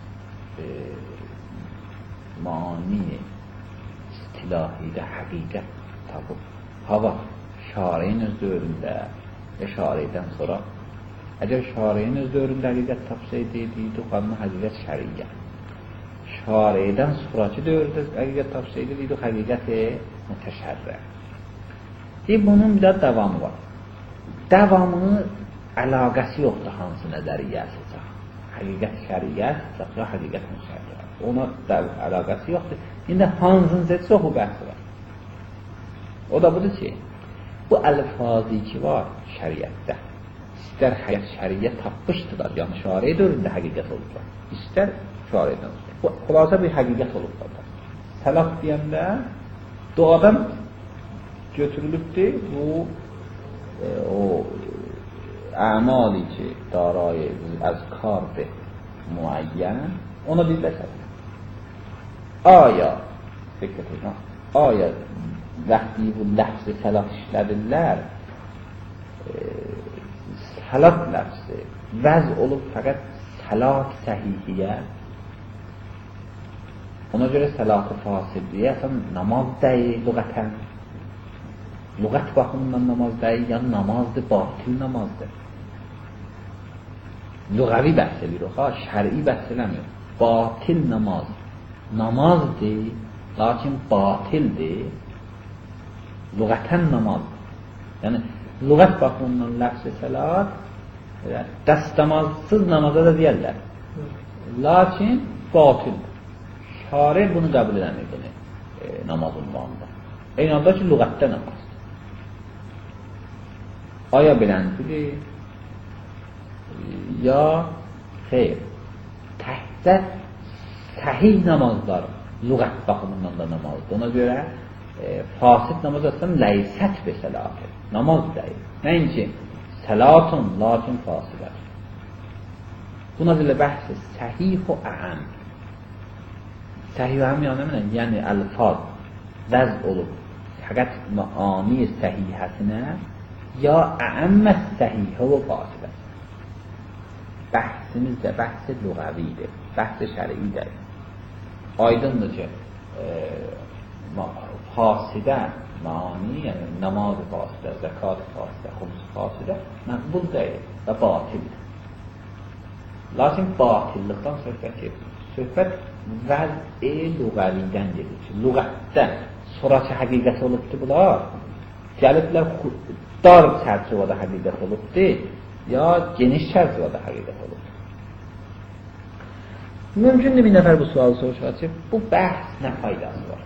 mani istilahidə həqiqət tapıb hava şariyin öz dövründə və şariydən sonra əgər şariyin öz dövründə həqiqət tapsaydı, deydi, xanımı həqiqət şəriyyə. Şariydən sonraki dövrdə həqiqət tapsaydı, deydi, həqiqət-i mütəşərrə. Deyib, bunun bir də davamı var. Davamı əlaqəsi yoxdur hansı nəzəriyyəsi çaq. Həqiqət şəriyyət çaq ya həqiqət mütəşərrə. Ona əlaqəsi yoxdur. İndi hansınca çoxu bəhsi var. O da budur ki, bu əlfazi ki var şəriyyətdə. İstər şəriyyət tapmışdılar, yəni şariyə dövründə həqiqət olublar. İstər şariyədən sonra. Bu xülasə bir həqiqət olublar. Sələf deyəndə doğadan götürülübdür bu o əmali ki darayı əzkardır müəyyən ona deyirlər sələf. Aya diqqət edin, aya vəxti bu ləfzi sələf işlədirlər səlaf ləfzi vəz olub fəqət səlat səhihiyyə ona görə səlat-ı fasidiyyə namaz deyil lüğətən lüğət baxımından namaz deyil yəni namazdır, batil namazdır lüğəvi bəhs edir o şəri bəhs eləmir batil namazdır lakin batildir lüğətən namazdır yəni lüğət baxımından ləfz-i səlat dəstəmazsız namaza da deyərlər lakin batildir şari bunu qəbul edəmir namaz unvanında eyni anda ki lüğətdə namazdır aya biləntidir ya xeyr təhdə səhih namazlar lüğət baxımından da namazdır ona görə fasid namaz aslında leysət bir səlatdır namaz deyil nəinki səlatun lakin fasidər buna dilə bəhsi səhih-u əm səhih-u əm yəni əlfaz vəz olub fəqət maani səhihəsinə ya əəmməs səhihə və fasidər bəhsimiz də bəhsi lüğəvidir bəhsi şəriidir aydındır ki fasidə mani yəni namaz-ı fasidə, zəkat-ı fasidə, xums-ı fasidə məqbul deyil və batildir lakin batillikdən söhbət edir söhbət vəz-i lüğəvidən gedir ki lüğətdən sonraki həqiqət olubdur bunlar gəliblər dar çərçivədə həqiqət olubdur ya geniş çərçivədə həqiqət olubdur mümkündür bir nəfər bu sualı soruşar ki bu bəhs nə faydası var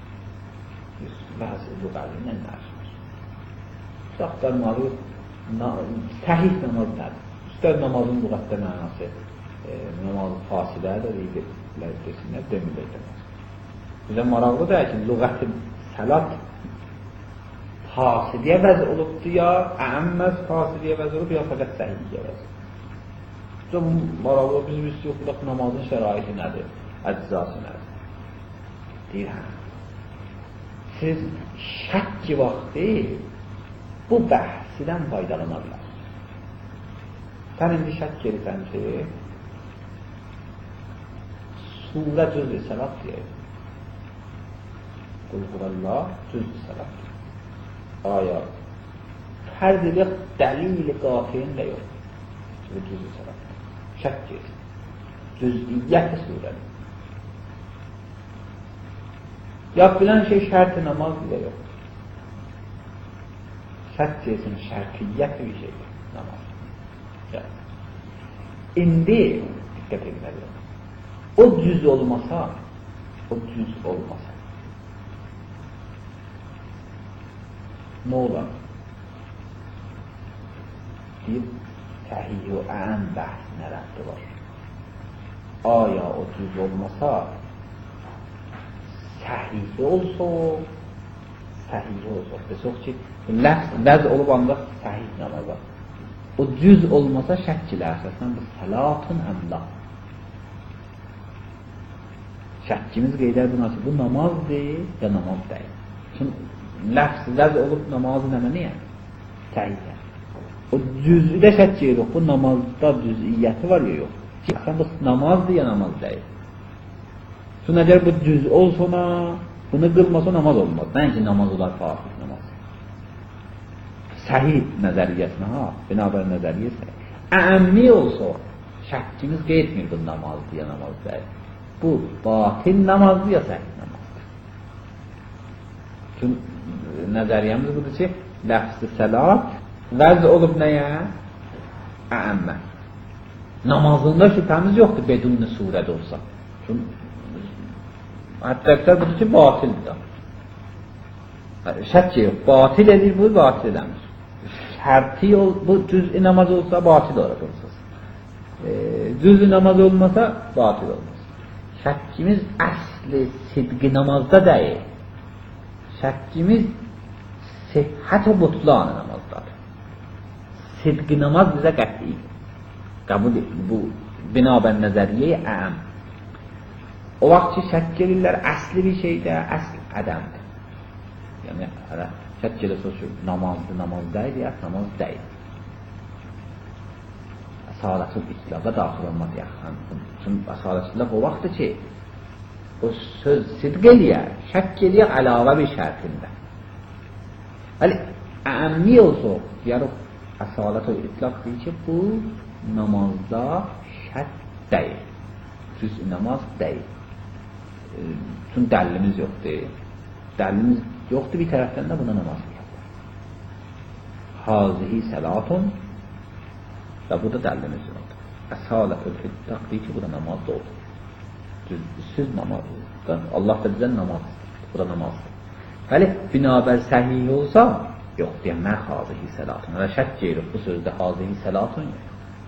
bəzi lüğəvi nə nəşmir saxtarmalı səhih namaz nədir üstəd namazın lüğətdə mənası namazın fasidədir desinlər demirlər bizə maraqlı deyək ki lüğəti səlat fasiliye vəz olubdur ya, əəmməz fasiliye vəz olub ya fəqət səhiyyə vəz olub. Bu maraqlı biz yoxluq namazın şəraiti nədir? Əczası nədir? Deyir, hə. Siz şəkki vaxtı bu bəhsidən faydalana bilər. Sən indi şəkk edirsən ki, surə cüz-i səlat deyək. Qulhurallah cüz-i səlat deyək. Aya, fərz ediq dəlil-i qatiyin də yox. Cüz-i səlat. Şəkk edir. Cüz-iyyət-i surədir. Ya filan şey şərt-i namaz bile yox. Şərt etsin, şərtiyyət bir şeydir namaz. İndi dikkat etmelidir. O cüz olmasa ne olur? Bir səhih-i ən bəhsinə rəbti var. Aya o cüz olmasa səhih olsa desək ki, vəz olub ancaq səhih namaza. O cüz olmasa şəkkilə əsasən bu səlatun əmla. Şəkkimiz qeydər buna ki, bu namazdır ya namaz deyil. Çünki vəz olub namazı nəməni yəni? Səhiyyə. O cüzdə şəkki yox, bu namazda cüziyyəti var ya yox. Əsən bu namazdır ya namaz deyil. Çünki əgər bu cüz olsana, bunu qılmasa namaz olmaz. Nəinki namaz olar fasil namaz. Səhih nəzəriyyəsinə, binabar nəzəriyyəsinə. Əmmi olsa, şəkkimiz qeydmir bu namazdır ya namaz deyil. Bu batil namazdır ya səhih namazdır. Çünki nəzəriyyəmiz budur ki, ləfz-i səlat vəz olub nəyə? Əmmə. Namazında şübhəmiz yoxdur, bedun-i surədə olsa. Çünki hətta budur ki, batildir. Şəkki yox, batil edir, bu batil edəmir. Şərti bu cüz-i namaz olsa batil olur. Cüz-i namaz olmasa batil olmaz. Şəkkimiz əsli sidqi namazda deyil. Şəkkimiz sihhət-i butlan namazdadır. Sidqi namaz bizə qətidir. Qəbul bu binabən nəzəriyyəyi əm. O vaxt ki şəkk edirlər əsli bir şeydə, əsl ədəmdir. Yəni şəkk edirsə şu namazdır, namaz deyil ya, namaz deyil. Əsalət-ül itlaqa daxil olmaq yaxın. Çünki əsalət-ül o vaxtdır ki, o söz sidq eləyər, şəkk eləyər əlavə bir şərtində. Həli əmmi olsa, yarıq əsalət-ül itlaq deyil ki, bu namazda şəkk deyil. Cüz-i namaz deyil. Çünki dəlilimiz yoxdur. Dəlilimiz yoxdur bir tərəfdən də buna namaz qılır. Hazihi səlatun və bu da dəlilimiz yoxdur. Əsalətül itlaq deyil ki, bu da namaz da olur. Düz namazdır. Allah da bizə namaz istəyir. Bu da namazdır. Bəli, binabər səhih olsa, yox deyəmlər hazihi səlatun. Və şək yeyirik bu sözdə hazihi səlatun yox.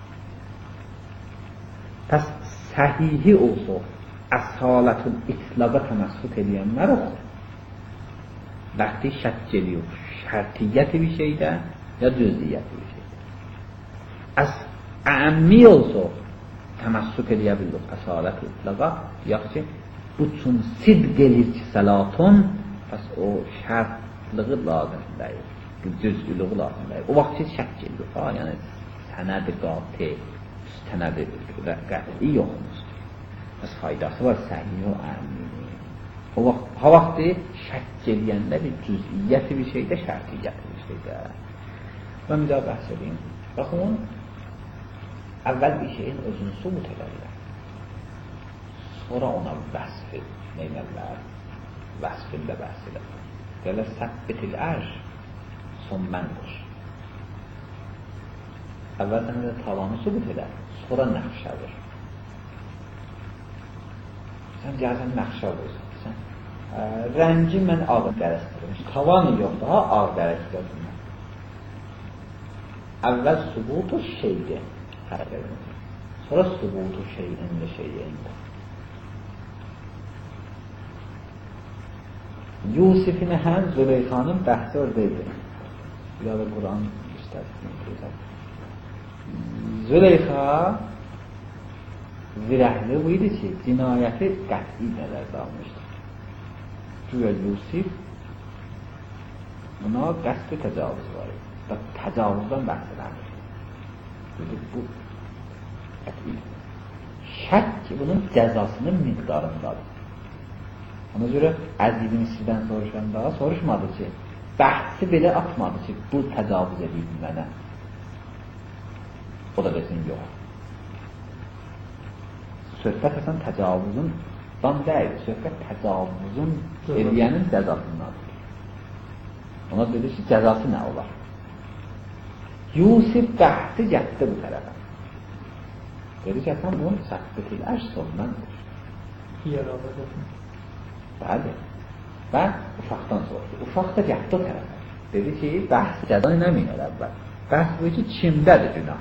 Pəs səhihi olsa, əsalətül itlaqa təməssük edəyənlər olur. Bəxti şək geliyor. Şərtiyyəti bir şeydə ya cüziyyəti bir şeydə. Əmmi olsa, təməssük edə bildik əsalət itlaqa, yaxşı ki, bu üçün sidq elir ki, səlatun, pəs o şərtlığı lazım deyil, cüzülüğü lazım deyil. O vaxt ki, şək geliyor, yəni sənəd-i qati, sənəd-i qəti yoxmuşdur. Pəs faydası var, səhiyyə o əmini. O vaxtı şək geliyəndə bir cüziyyəti bir şeydə, şərtiyyəti bir şeydə. Mən bir daha bəhs edeyim. Baxın, əvvəl bir şeyin özünü subut edirlər. Sonra ona vəsf edirlər. Vəsfində bəhs edirlər. Deyirlər, səbbitil ərş, son mən qoş. Əvvəldən də tavanı subut edər, sonra nəxşədir. Sən gəlsən nəxşə olursan. Rəngi mən ağ qərəsdirmiş. Tavanı yox, daha ağ qərəsdirmiş. Əvvəl subutu şeydir. Sonra subutu şeyin de şeyinde. Yusuf'in hem Züleyxanın bəhsi oradaydı. Bir da Kur'an gösterdi. Züleyxa zirəhli bu idi ki, cinayəti qəti nələrdə almışdı. Güya Yusuf buna qəsd-i təcavüz var. Təcavüzdən bəhs edilmiş. Bu qəti. Şək ki, bunun cəzasının miqdarındadır. Ona görə Əziz ibn Misirdən soruşanda soruşmadı ki, bəhsi belə atmadı ki, bu təcavüz edildi mənə. O da desin, yox. Söhbət əsən təcavüzündan deyil, söhbət təcavüzün eləyənin cəzasındandır. Ona dedi ki, cəzası nə olar? Yusuf bəhsi getdi bu tərəfə. Dedi ki, əsən bunun səbbətil əşs olmandır. Bəli. Və uşaqdan soruşdu. Uşaq da getdi o tərəfə. Dedi ki, bəhs cəzanı nəmin elə əvvəl. Bəhs bu ki, kimdədir günah?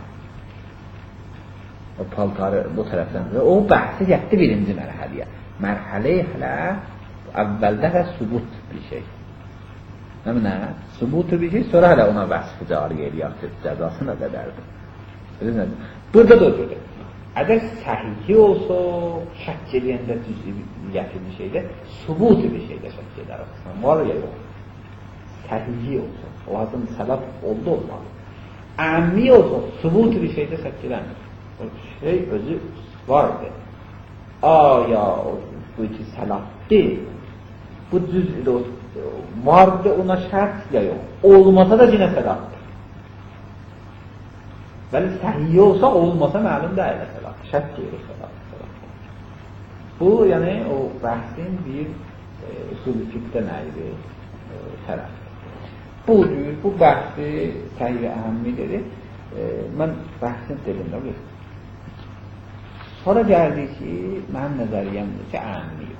O paltarı bu tərəfdən o bəhsi getdi birinci mərhələyə. Mərhələ hələ əvvəldə və sübut bir şey. Nə? Sübutu bir şey, sonra hələ ona vəsf cari eləyək ki, cəzası nə qədərdir. Burada da ödür. Əgər səhiyyi olsa, şək eləyəndə cüz'iyyəti bir şeydə, sübutu bir şeydə şək edər. Var ya yox. Səhiyyi olsa, o hazım sələf oldu olmalı. Əmmi olsa, sübutu bir şeydə şək edəmir. O şey özü vardı. Aya bu iki səlafdir. Bu cüz'də vardı, ona şərt ya yox. Olmasa da yine səlafdır. Bəli səhiyyə olsa, olmasa məlum deyil səlaf. Şək deyir səlaf. Bu, yəni o bəhsin bir usul-i fiqhdə nəydi? Tərəf. Budur, bu bəhsi səhiyyə əhəmmidir. Mən bəhsin dedim də bir. Sonra gəldi ki, mənim nəzəriyyəmdir ki, əhəmmidir.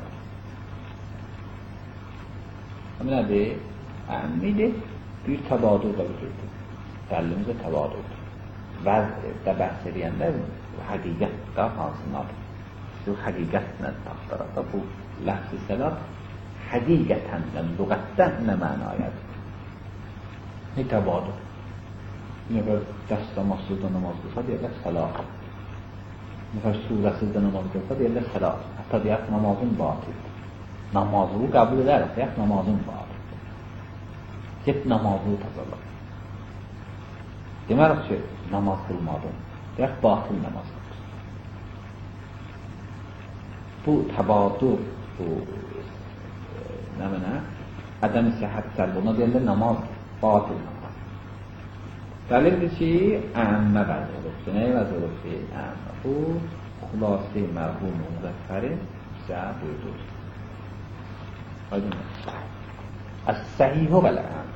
Nədir? Əhəmmidir. Bir təbadül da vücuddur. Dəlimizdə təbadüldur. Vəzdə bəhs edəndə həqiqət də hansınadır. Bu həqiqətlə axtaraqda bu ləhz-i səlaf həqiqətənlə, lüğətdən nə mənayədir? Ne təbadül? Nəfər dəstəmazsızda namaz qılsa deyərlər səlat. Nəfər surəsizdə namaz qılsa deyərlər səlat. Hətta deyək namazın batildir. Namazını qəbul edərək deyək namazın batildir. Get namazını təzələr. Demək ki, namaz qılmadın. Deyək batil namaz qılır. Bu təbadül, bu nə mənə? Ədəm-i səhət səlb, ona deyərlər namaz, batil namaz. Dəlildir ki, əmmə vəz olubdur. Nəyə vəz olub ki, əmmə? Bu, xulası mərhum müzəffərin bizə buyurdur. Aydın. Əs-səhihə vəl-əm.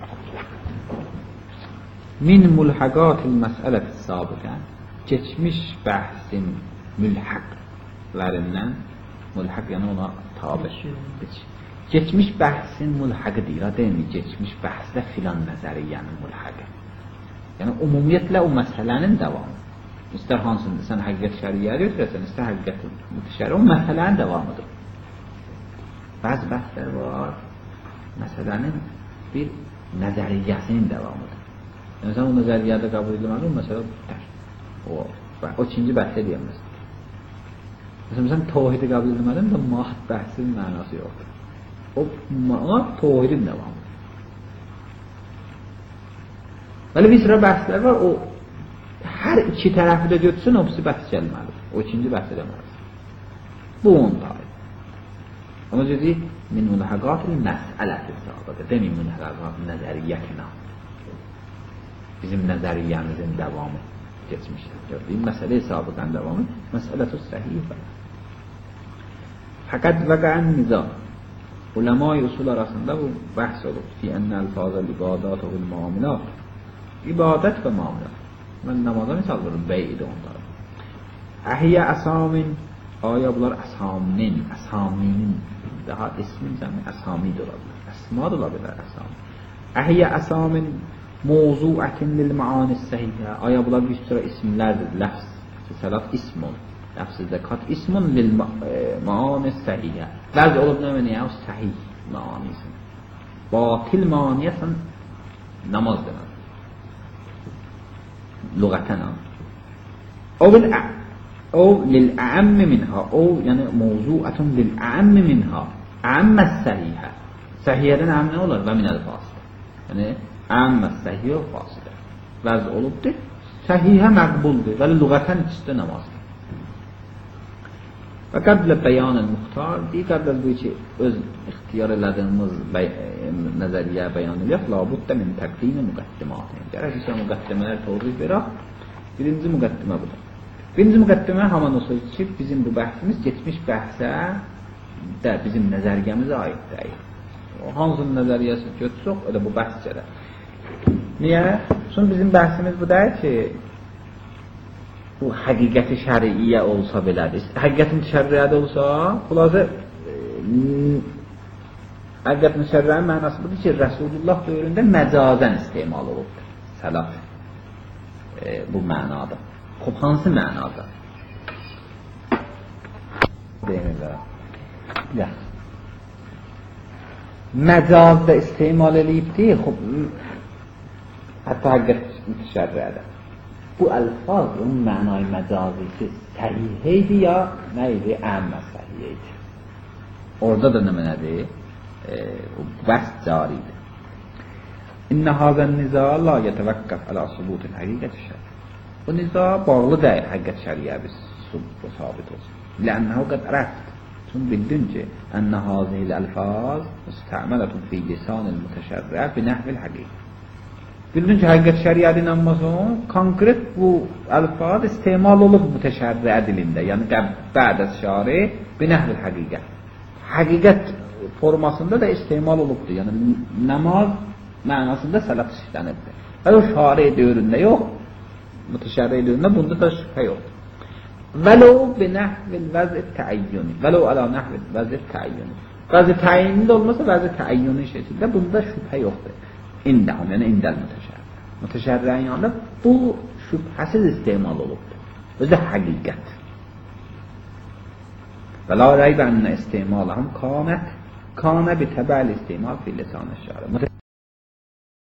Min mulhaqatil məsələti sabiqə, keçmiş bəhsin mülhaqlərindən, mülhaq yəni ona tabi. Geçmiş bəhsin mülhaqı deyir, deyil, geçmiş bəhsdə filan nəzəriyyənin mülhaqı. Yəni ümumiyyətlə o məsələnin davamı. İstər hansında sən həqiqət şəriyə götürəsən, istər həqiqət mütəşəri, o məsələnin davamıdır. Bəzi bəhslər var, məsələnin bir nəzəriyyəsinin davamıdır. Yəni sən o nəzəriyyədə qəbul edilməli, o məsələ bitər. O ikinci bəhsə deyəməz. Məsələn, sən tevhidi qəbul edilməli, də mahd bəhsin mənası yoxdur. O tevhidin davamıdır. Bəli, bir sıra bəhslər var, o hər iki tərəfi də götürsün, o birisi bəhs gəlməlidir. O ikinci bəhs edəməlidir. Bu onun tabi. Ama dedi, min mülhaqatil məsələti sabiqə, demin mülhaqatil nəzəriyyətinə. Bizim nəzəriyyəmizin davamı geçmişdir. Gördüyüm məsələ-i sabiqən davamı, məsələtu səhifə. Fəqəd vəqən nizam. Uləma-i usul arasında bu bəhs olur ki, ənə əlfazəl ibadat və muamilat. İbadət və muamilat. Mən namaza misal verim, beydi onları. Əhiyyə əsamin, aya bunlar əsaminin, əsaminin, daha ismin cəmi əsamid olabilir. Əsma da olabilir əsamin. Əhiyyə əsamin mevzuətin lil maani səhiyyə. Aya bunlar bir sıra isimlərdir. Ləfz, səlat ismun. Ləfz-i zəkat ismun lil maani səhiyyə. Bəzi olub nə mənə? O səhiyyə. manisini. Batil maniyəsən namaz demək. Lüğətən ha. O lil-a'ammi minha. O yəni mövzuatun lil-a'ammi minha. A'amməs səhihə. Səhiyədən a'am nə olur? Və minəl fasilə. Yəni a'amməs səhiyyə fasilə. Vəz olubdur. Səhihə məqbuldur. Vəli lüğətən içdə namazdır. Və qəblə bəyan-ı muxtar, qəblə bu ki, öz ixtiyar elədiyimiz nəzəriyyə bəyan eləyək, labuddə min təqdimi müqəddimatı. Gərək isə müqəddimələr tozih verək. Birinci müqəddimə budur. Birinci müqəddimə haman o söz ki, bizim bu bəhsimiz geçmiş bəhsə də bizim nəzəriyyəmizə aid deyil. Hansı nəzəriyyəsi götürsək, elə bu bəhs gələr. Niyə? Çünki bizim bəhsimiz bu deyil ki, bu həqiqəti şəriiyyə olsa belədir. Həqiqətin şəriyyədə olsa, xülasə həqiqətin şəriyyənin mənası budur ki, Rəsulullah dövründə məcazən istemal olubdur. Səlat bu mənada. Xob, hansı mənada? Deyirlər. Məcazda istemal eləyibdir, xob, hətta həqiqət şəriyyədə. Bu əlfaz, onun mənayı məcazisi səhiheydi ya neydi? Əmmə səhiheydi. Orada da nə mənədir? Bəs caridir. İnnə hazən niza la yetəvəqqəf alə subutin həqiqət şəriyyət. Bu niza bağlı deyil həqiqət şəriyyət biz sabit olsun. Lənnəhu qəd ərəft. Çünki bildin ki, ənə hazihil əlfaz müstəmələtun fi lisanil mütəşərrə binəhvil həqiqət. Bildin ki, həqiqət şəriyyəti inanmasın, konkret bu əlfaz istemal olub mütəşərrə dilində, yəni bə'də şari binəhvil həqiqət. Həqiqət formasında da istemal olubdur, yəni namaz mənasında sələt işlənibdir. Və o şari dövründə yox, mütəşərrə dövründə bunda da şübhə yoxdur. Vəlo binəhvil vəz-i təəyyuni, vəlo alə nəhvil vəz-i təəyyuni. Vəz-i təəyyuni də olmasa vəz-i təəyyuni şəkildə bunda şübhə yoxdur. İndəhum, yəni indəl mütəşərrə. Mütəşərrənin yanında bu şübhəsiz istemal olubdur. Özü həqiqət. Və la rəybə ənə istemaləhəm kanət bi təbəl istemal fi lisan-ı şəri.